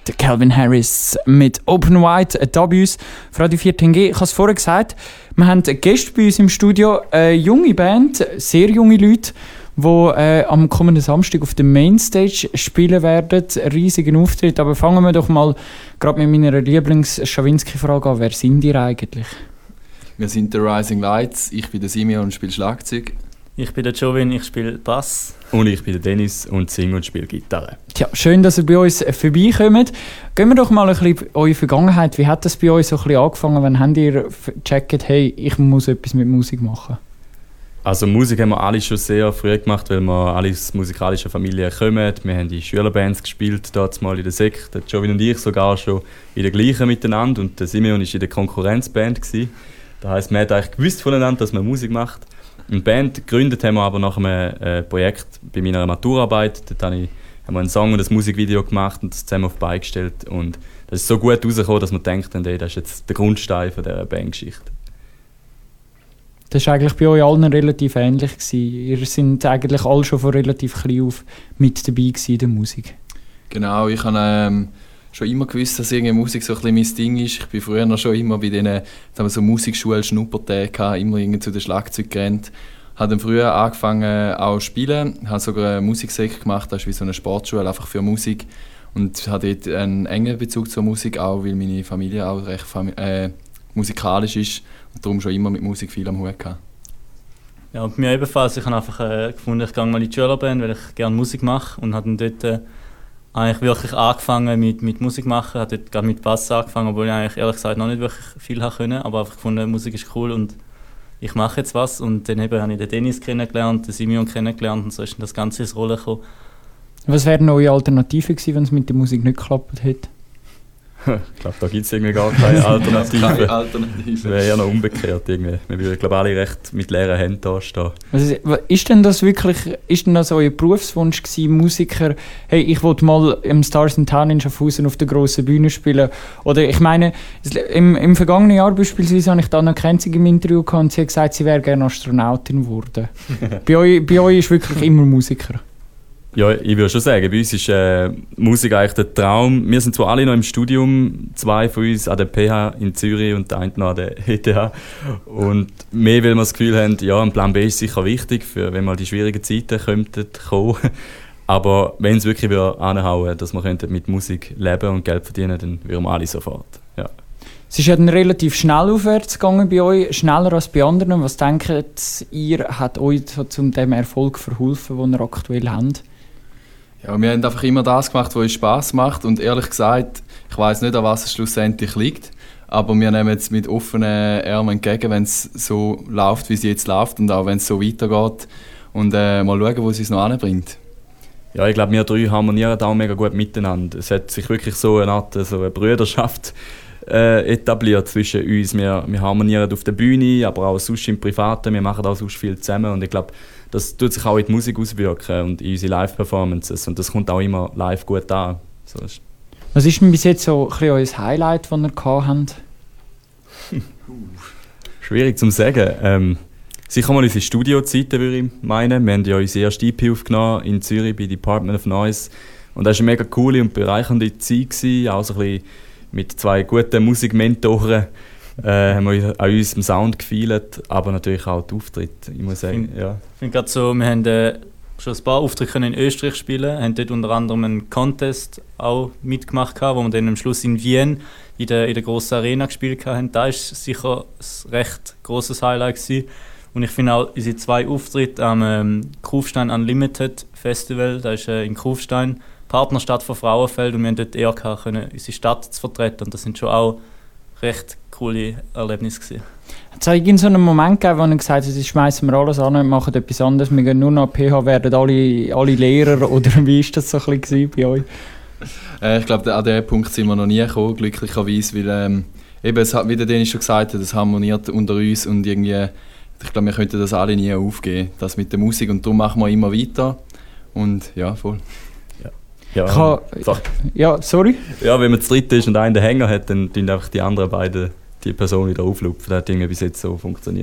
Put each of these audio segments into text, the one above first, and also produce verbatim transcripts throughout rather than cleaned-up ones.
Der Calvin Harris mit Open Wide, ein Tabus für Radio vier T N G. Ich habe es vorher gesagt, wir haben Gäste bei uns im Studio, eine junge Band, sehr junge Leute, die äh, am kommenden Samstag auf der Mainstage spielen werden. Ein riesiger Auftritt. Aber fangen wir doch mal gerade mit meiner Lieblings-Schawinski-Frage an. Wer sind ihr eigentlich? Wir sind The Rising Lights. Ich bin der Simeon und spiele Schlagzeug. Ich bin der Jovin, ich spiele Bass. Und ich bin der Dennis und singe und spiele Gitarre. Tja, schön, dass ihr bei uns vorbeikommt. Gehen wir doch mal ein bisschen in eure Vergangenheit. Wie hat das bei euch so ein bisschen angefangen? Wann habt ihr gecheckt, hey, ich muss etwas mit Musik machen? Also Musik haben wir alle schon sehr früh gemacht, weil wir alle aus musikalischer Familie kommen. Wir haben in Schülerbands gespielt, dort mal in der Sek. Der Jovin und ich sogar schon in der gleichen miteinander. Und der Simeon war in der Konkurrenzband. Das heisst, man hat eigentlich gewusst voneinander, dass man Musik macht. Eine Band gegründet haben wir aber nach einem äh, Projekt bei meiner Maturarbeit. Dort habe ich, haben wir einen Song und ein Musikvideo gemacht und das zusammen auf die Beine gestellt. Und das ist so gut rausgekommen, dass man denkt, ey, das ist jetzt der Grundstein von dieser Bandgeschichte. Das war eigentlich bei euch allen relativ ähnlich gewesen. Ihr seid eigentlich alle schon von relativ klein auf mit dabei gewesen in der Musik. Genau, ich habe ähm, schon immer gewusst, dass irgendwie Musik so ein bisschen mein Ding ist. Ich bin früher noch schon immer bei diesen so Musikschulen, Schnuppertagen, immer irgendwie zu den Schlagzeug gerannt. Ich habe dann früher angefangen auch zu spielen, habe sogar eine Musiksek gemacht, das ist wie so eine Sportschule, einfach für Musik. Und habe dort einen engen Bezug zur Musik, auch weil meine Familie auch recht fami- äh, musikalisch ist und darum schon immer mit Musik viel am Hut hatte. Ja, und bei mir ebenfalls. Ich habe einfach äh, gefunden, ich gehe mal in die Schülerband, weil ich gerne Musik mache und habe dann dort äh, eigentlich wirklich angefangen mit, mit Musik machen. Ich habe dort gerade mit Bass angefangen, obwohl ich eigentlich ehrlich gesagt noch nicht wirklich viel konnte, aber einfach gefunden, Musik ist cool und ich mache jetzt was. Und dann eben habe ich den Dennis kennengelernt, den Simeon kennengelernt und so ist dann das Ganze ins Rollen gekommen. Was wären eure Alternativen gewesen, wenn es mit der Musik nicht geklappt hätte? Ich glaube, da gibt es irgendwie gar keine Alternative. Keine Alternative. Das wäre ja noch umgekehrt. Irgendwie. Wir würden, glaube alle recht mit leeren Händen da stehen. Was ist, ist denn das wirklich, ist denn das euer Berufswunsch gewesen, Musiker? Hey, ich wollte mal im Stars in Town in Schaffhausen auf der grossen Bühne spielen. Oder ich meine, im, im vergangenen Jahr beispielsweise habe ich da eine Kenzig im Interview gehabt und sie hat gesagt, sie wäre gerne Astronautin geworden. bei, euch, bei euch ist wirklich immer Musiker. Ja, ich würde schon sagen, bei uns ist äh, Musik eigentlich der Traum. Wir sind zwar alle noch im Studium, zwei von uns an der P H in Zürich und der eine noch an der E T H. Und mehr, weil wir das Gefühl haben, ja, ein Plan B ist sicher wichtig, für, wenn mal die schwierigen Zeiten könnten kommen. Aber wenn es wirklich anhauen, dass wir mit Musik leben und Geld verdienen, dann würden wir alle sofort. Ja. Es ist ja dann relativ schnell aufwärts gegangen bei euch, schneller als bei anderen. Was denkt ihr, hat euch so zu dem Erfolg verholfen, den ihr aktuell habt? Ja, wir haben einfach immer das gemacht, was uns Spass macht und ehrlich gesagt, ich weiss nicht, an was es schlussendlich liegt, aber wir nehmen es mit offenen Armen entgegen, wenn es so läuft, wie es jetzt läuft und auch wenn es so weitergeht und äh, mal schauen, wo es uns noch anbringt. Ja, ich glaube, wir drei harmonieren auch mega gut miteinander. Es hat sich wirklich so eine Art so eine Brüderschaft äh, etabliert zwischen uns. Wir, wir harmonieren auf der Bühne, aber auch sonst im Privaten. Wir machen auch sonst viel zusammen und ich glaube, das tut sich auch in die Musik auswirken und in unsere Live-Performances und das kommt auch immer live gut an. So ist. Was ist denn bis jetzt so ein bisschen euer Highlight, das ihr gehabt habt? Schwierig zu sagen. Ähm, sicher mal unsere Studiozeiten, würde ich meinen. Wir haben ja unsere erste E P aufgenommen in Zürich bei Department of Noise und das war eine mega coole und bereichernde Zeit gewesen, auch so ein bisschen mit zwei guten Musikmentoren. Äh, haben wir an unserem Sound gefeilt, aber natürlich auch die Auftritte, ich muss sagen. Ich ja. finde gerade so, wir haben äh, schon ein paar Auftritte in Österreich spielen, haben dort unter anderem einen Contest auch mitgemacht, wo wir dann am Schluss in Wien in der, in der grossen Arena gespielt haben. Da war sicher ein recht grosses Highlight gewesen. Und ich finde auch unsere zwei Auftritte am ähm, Kufstein Unlimited Festival, das ist äh, in Kufstein, Partnerstadt von Frauenfeld, und wir haben dort eher können, unsere Stadt zu vertreten. Und das sind schon auch recht coole Erlebnisse gewesen. Hat es irgend so einen Moment gegeben, wo ihr gesagt habt, jetzt schmeißen wir alles an und machen etwas anderes, wir gehen nur noch an P H, werden alle, alle Lehrer, oder wie war das so ein bisschen bei euch? Äh, ich glaube, an diesen Punkt sind wir noch nie gekommen, glücklicherweise, weil ähm, eben, es hat, wie der Dennis schon gesagt hat, es harmoniert unter uns und irgendwie, ich glaube, wir könnten das alle nie aufgeben, das mit der Musik, und darum machen wir immer weiter und ja, voll. Ja, kann, ja, sorry? Ja, wenn man zu dritt ist und einen den Hänger hat, dann tun einfach die anderen beiden die Person wieder auflupfen. Das hat irgendwie bis jetzt so funktioniert.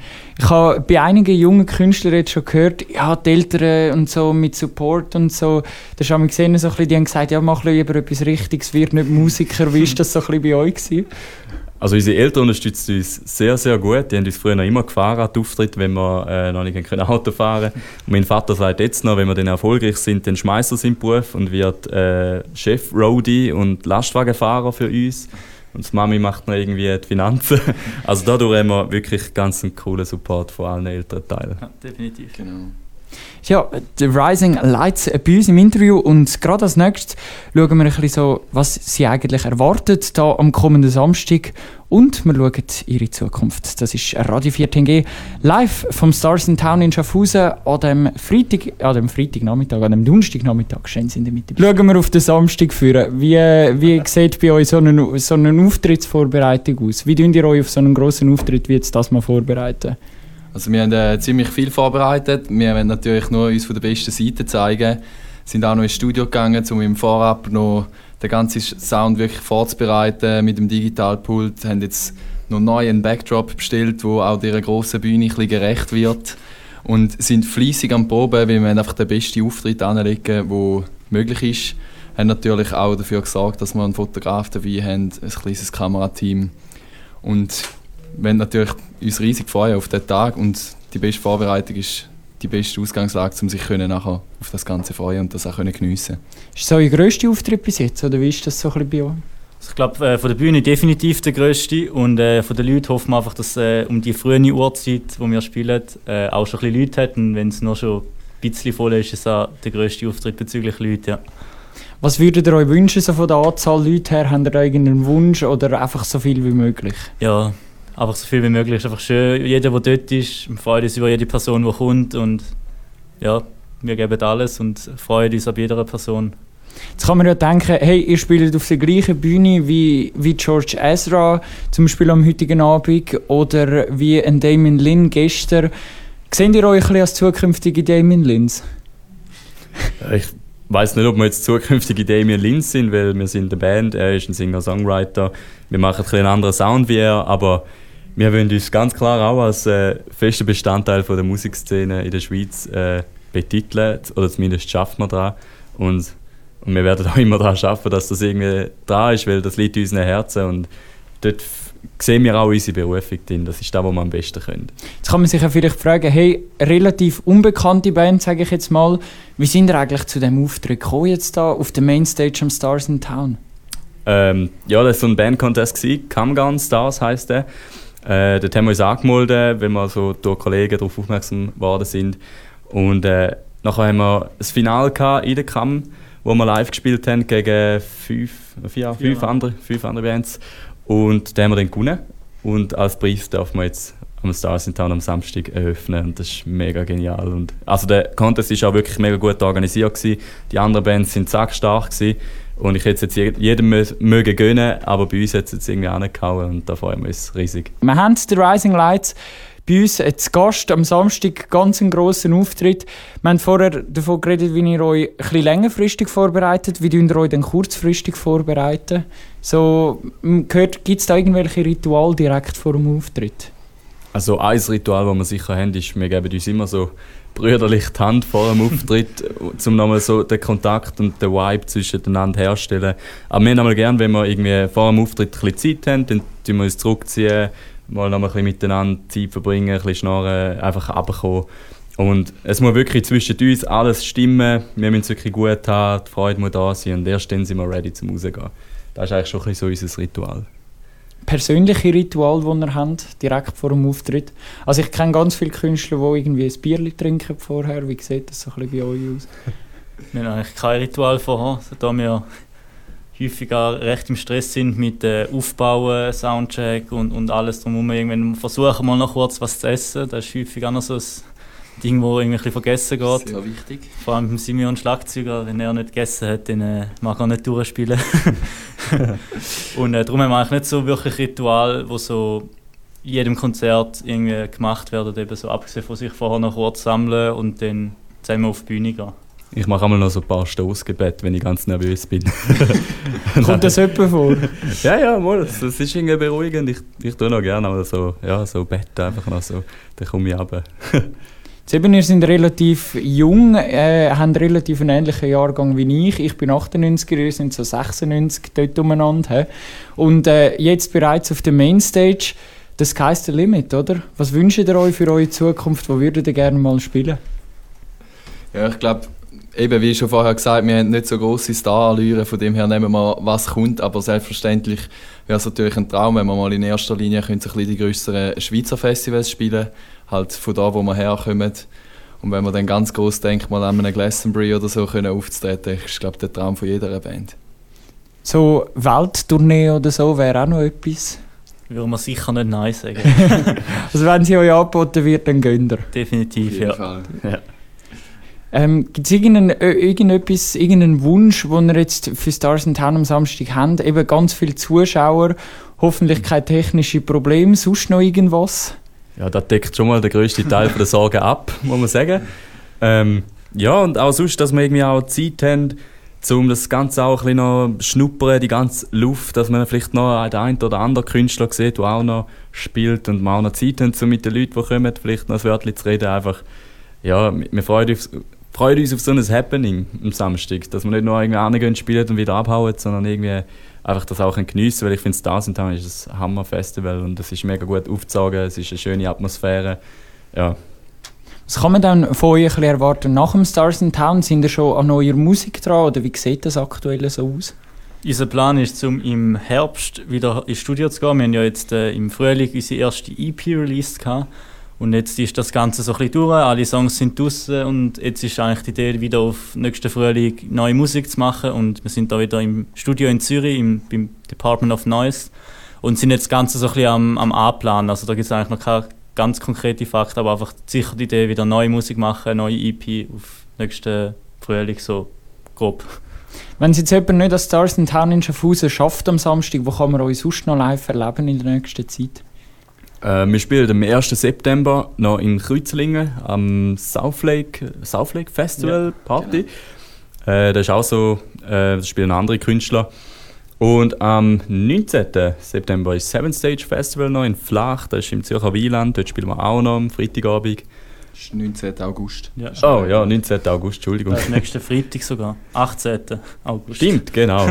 Ich habe bei einigen jungen Künstlern jetzt schon gehört, ja, die Eltern und so mit Support und so, da haben wir gesehen, so ein bisschen, die haben gesagt, ja, mach lieber etwas Richtiges, wird nicht Musiker. Wie war das so ein bisschen bei euch gewesen? Also unsere Eltern unterstützen uns sehr, sehr gut. Die haben uns früher noch immer gefahren an die Auftritte, wenn wir äh, noch nicht Auto fahren können. Und mein Vater sagt jetzt noch, wenn wir dann erfolgreich sind, dann schmeißt er seinen Beruf und wird äh, Chef-Roadie und Lastwagenfahrer für uns. Und die Mami macht noch irgendwie die Finanzen. Also dadurch haben wir wirklich ganz einen coolen Support von allen Elternteilen. Ja, definitiv. Genau. Ja, The Rising Lights bei uns im Interview und gerade als nächstes schauen wir ein bisschen so, was sie eigentlich erwartet da am kommenden Samstag und wir schauen ihre Zukunft. Das ist Radio vierzehn G live vom Stars in Town in Schaffhausen an dem Freitag, an dem Freitagnachmittag, an dem Donnerstagnachmittag, stehen sie in der Mitte. Schauen wir auf den Samstag führen. Wie, wie sieht bei euch so eine, so eine Auftrittsvorbereitung aus? Wie tun ihr euch auf so einen grossen Auftritt wie jetzt das mal vorbereiten? Also wir haben äh, ziemlich viel vorbereitet. Wir wollen natürlich nur uns von der besten Seite zeigen. Wir sind auch noch ins Studio gegangen, um im Vorab noch den ganzen Sound wirklich vorzubereiten mit dem Digitalpult. Wir haben jetzt noch neu einen Backdrop bestellt, der auch dieser grossen Bühne ein bisschen gerecht wird. Und sind fleissig am Proben, weil wir einfach den besten Auftritt anlegen, der möglich ist. Wir haben natürlich auch dafür gesorgt, dass wir einen Fotograf dabei haben, ein kleines Kamerateam. Und wir wollen natürlich uns riesig freuen auf diesen Tag und die beste Vorbereitung ist die beste Ausgangslage, um sich können nachher auf das Ganze freuen und das auch können geniessen. Ist das euer grösster Auftritt bis jetzt oder wie ist das so ein bisschen bei euch? Also ich glaube, äh, von der Bühne definitiv der grösste und äh, von den Leuten hoffen wir einfach, dass äh, um die frühe Uhrzeit, wo wir spielen, äh, auch schon ein bisschen Leute hat und wenn es noch schon ein bisschen voll ist, ist es auch der grösste Auftritt bezüglich Leute, ja. Was würdet ihr euch wünschen so von der Anzahl Leute her? Habt ihr da irgendeinen Wunsch oder einfach so viel wie möglich? Ja, einfach so viel wie möglich. Es ist einfach schön, jeder, der dort ist, wir freuen uns über jede Person, die kommt und ja, wir geben alles und freuen uns ab jeder Person. Jetzt kann man ja denken, hey, ihr spielt auf der gleichen Bühne wie, wie George Ezra, zum Beispiel am heutigen Abend, oder wie ein Damien Lin gestern. Seht ihr euch ein bisschen als zukünftige Damien Lins? Ich weiß nicht, ob wir jetzt zukünftige Damien Lin sind, weil wir sind eine Band, er ist ein Singer-Songwriter. Wir machen ein bisschen einen anderen Sound wie er, aber wir wollen uns ganz klar auch als äh, fester Bestandteil von der Musikszene in der Schweiz äh, betiteln, oder zumindest schaffen wir daran. Und, und wir werden auch immer daran arbeiten, dass das irgendwie dran ist, weil das liegt in unseren Herzen und dort f- sehen wir auch unsere Berufung drin. Das ist das, was wir am besten können. Jetzt kann man sich ja vielleicht fragen, hey, relativ unbekannte Band, sage ich jetzt mal, wie sind ihr eigentlich zu diesem Auftritt gekommen jetzt da auf der Mainstage am Stars in Town? Ähm, ja, das war so ein Bandcontest, Come Gun Stars heisst der. Äh, dort haben wir uns angemeldet, weil wir so durch Kollegen darauf aufmerksam geworden sind. Und äh, nachher haben wir ein Finale in der Cam, wo wir live gespielt haben gegen fünf, vier, fünf, ja. andere, fünf andere Bands. Und da haben wir dann gewonnen. Und als Preis dürfen wir jetzt am Stars in Town am Samstag eröffnen. Und das ist mega genial. Und also der Contest war auch wirklich mega gut organisiert gewesen. Die anderen Bands waren sackstark gewesen. Und ich hätte es jetzt jedem mögen gönnen, aber bei uns hat es jetzt irgendwie angehauen und da freuen wir uns riesig. Wir haben The Rising Lights bei uns zu Gast am Samstag, ganz einen grossen Auftritt. Wir haben vorher davon geredet, wie ihr euch ein bisschen längerfristig vorbereitet. Wie tun ihr euch dann kurzfristig vorbereiten? So, gibt es da irgendwelche Rituale direkt vor dem Auftritt? Also ein Ritual, das wir sicher haben, ist, wir geben uns immer so brüderlich die Hand vor dem Auftritt, um nochmal so den Kontakt und den Vibe zwischeneinander herzustellen. Aber wir haben einmal gerne, wenn wir irgendwie vor dem Auftritt ein bisschen Zeit haben, dann tun wir uns zurückziehen, mal noch ein bisschen miteinander Zeit verbringen, ein bisschen schnarren, einfach runterkommen. Und es muss wirklich zwischen uns alles stimmen, wir müssen es wirklich gut haben, die Freude muss da sein und erst dann sind wir ready zum Rausgehen. Das ist eigentlich schon ein bisschen so unser Ritual. Persönliche Ritual, die ihr habt, direkt vor dem Auftritt? Also ich kenne ganz viele Künstler, die irgendwie ein Bierchen trinken vorher. Wie sieht das so ein bisschen bei euch aus? Wir haben eigentlich kein Ritual vorher, da wir häufig auch recht im Stress sind mit äh, Aufbauen, Soundcheck und, und alles drumherum. Irgendwann versuchen wir noch kurz was zu essen. Das ist häufig auch noch so ein Ding, das irgendwie ein bisschen vergessen geht. Sehr wichtig. Vor allem beim Simeon Schlagzeuger, wenn er nicht gegessen hat, dann äh, mag er nicht durchspielen. Und äh, darum haben wir eigentlich nicht so wirklich Ritual, wo so in jedem Konzert irgendwie gemacht werden, eben so abgesehen von sich vorher noch kurz sammeln und dann zusammen auf die Bühne gehen. Ich mache einmal noch so ein paar Stoßgebete, wenn ich ganz nervös bin. Kommt das jemand vor? Ja, ja, mal, das, das ist irgendwie beruhigend. Ich, ich tue noch gerne aber so, ja, so Bett einfach noch so, dann komme ich runter. Jetzt eben, ihr seid relativ jung, äh, habt relativ einen ähnlichen Jahrgang wie ich. Ich bin achtundneunziger, ihr seid so sechsundneunzig dort umeinander. He? Und äh, jetzt bereits auf der Mainstage, das Sky's the Limit, oder? Was wünscht ihr euch für eure Zukunft? Wo würdet ihr gerne mal spielen? Ja, ich glaube, eben wie schon vorher gesagt, wir haben nicht so grosse Star-Allüren, von dem her nehmen wir, was kommt, aber selbstverständlich wäre es natürlich ein Traum, wenn wir mal in erster Linie können, so ein bisschen die grösseren Schweizer Festivals spielen, halt von da, wo wir herkommen. Und wenn man dann ganz gross denkt, mal an einem Glastonbury oder so können aufzutreten, ist, glaube ich, der Traum von jeder Band. So Welttournee oder so wäre auch noch etwas? Würde man sicher nicht Nein sagen. Also wenn sie euch angeboten wird, dann gönnt ihr. Definitiv, ja. Fall. ja. Ähm, Gibt es irgendeinen, äh, irgendetwas, irgendeinen Wunsch, den ihr jetzt für Stars in Town am Samstag habt? Eben ganz viele Zuschauer, hoffentlich keine technischen Probleme, sonst noch irgendwas? Ja, das deckt schon mal den grössten Teil der Sorgen ab, muss man sagen. Ähm, ja, und auch sonst, dass wir irgendwie auch Zeit haben, um das Ganze auch ein bisschen noch schnuppern, die ganze Luft, dass man vielleicht noch den einen oder anderen Künstler sieht, der auch noch spielt und wir auch noch Zeit haben, um mit den Leuten, die kommen, vielleicht noch ein Wörtchen zu reden. Einfach, ja, wir freuen uns, freuen uns auf so ein Happening am Samstag, dass wir nicht nur irgendwie reingehen, spielen und wieder abhauen, sondern irgendwie einfach das auch geniessen, weil ich finde, Stars in Town ist ein Hammer-Festival und es ist mega gut aufgezogen, es ist eine schöne Atmosphäre, ja. Was kann man dann von euch ein bisschen erwarten nach dem Stars in Town? Sind ihr schon an neuer Musik dran oder wie sieht das aktuell so aus? Unser Plan ist, um im Herbst wieder ins Studio zu gehen. Wir haben ja jetzt äh, im Frühling unsere erste E P released gehabt. Und jetzt ist das Ganze so ein bisschen durch, alle Songs sind draussen und jetzt ist eigentlich die Idee, wieder auf nächsten Frühling neue Musik zu machen. Und wir sind da wieder im Studio in Zürich, im, beim Department of Noise und sind jetzt das Ganze so ein bisschen am, am Anplanen. Also da gibt es eigentlich noch keine ganz konkrete Fakten, aber einfach sicher die Idee, wieder neue Musik machen, neue E P auf nächsten Frühling, so grob. Wenn es jetzt jemand nicht an Stars in Town in Schaffhausen schafft am Samstag, wo kann man euch sonst noch live erleben in der nächsten Zeit? Äh, wir spielen am ersten September noch in Kreuzlingen am South Lake, South Lake Festival ja, Party. Genau. Äh, das ist auch so, äh, das spielen andere Künstler. Und am neunzehnten September ist das Seven Stage Festival noch in Flach, das ist im Zürcher Wieland, dort spielen wir auch noch am Freitagabend. Das ist neunzehnten August. Ja. Oh ja, neunzehnten August, Entschuldigung. Das ist nächsten Freitag sogar, achtzehnten August. Stimmt, genau.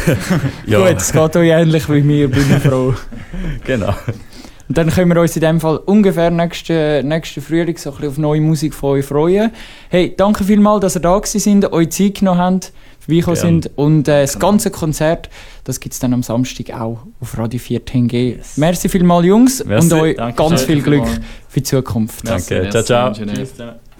ja. Gut, es geht euch ähnlich wie mir, bin ich froh. Genau. Und dann können wir uns in dem Fall ungefähr nächsten, nächsten Frühling so ein bisschen auf neue Musik von euch freuen. Hey, danke vielmals, dass ihr da gewesen sind, euch Zeit genommen habt, vorbeigekommen sind. Und äh, das ganze Konzert, das gibt es dann am Samstag auch auf Radio vierzehn G. Yes. Merci vielmals, Jungs, Merci. Und euch Danke ganz viel Glück für die Zukunft. Danke, Merci. ciao, ciao. Tschüss.